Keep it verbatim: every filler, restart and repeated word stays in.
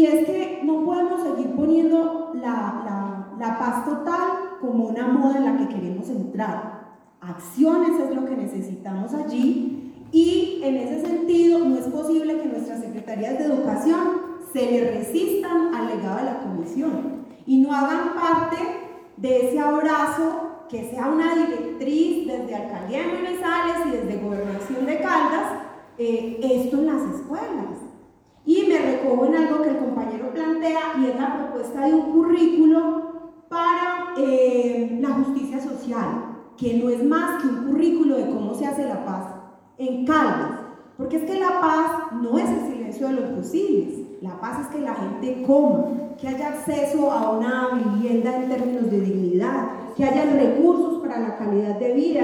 Y es que no podemos seguir poniendo la, la, la paz total como una moda en la que queremos entrar. Acciones es lo que necesitamos allí, y en ese sentido no es posible que nuestras secretarías de educación se le resistan al legado de la comisión y no hagan parte de ese abrazo, que sea una directriz desde Alcaldía de Manizales y desde Gobernación de Caldas, eh, esto en las escuelas. Y me recojo en algo que el compañero plantea, y es la propuesta de un currículo para eh, la justicia social, que no es más que un currículo de cómo se hace la paz en Caldas, porque es que la paz no es el silencio de los fusiles, la paz es que la gente coma, que haya acceso a una vivienda en términos de dignidad, que haya recursos para la calidad de vida,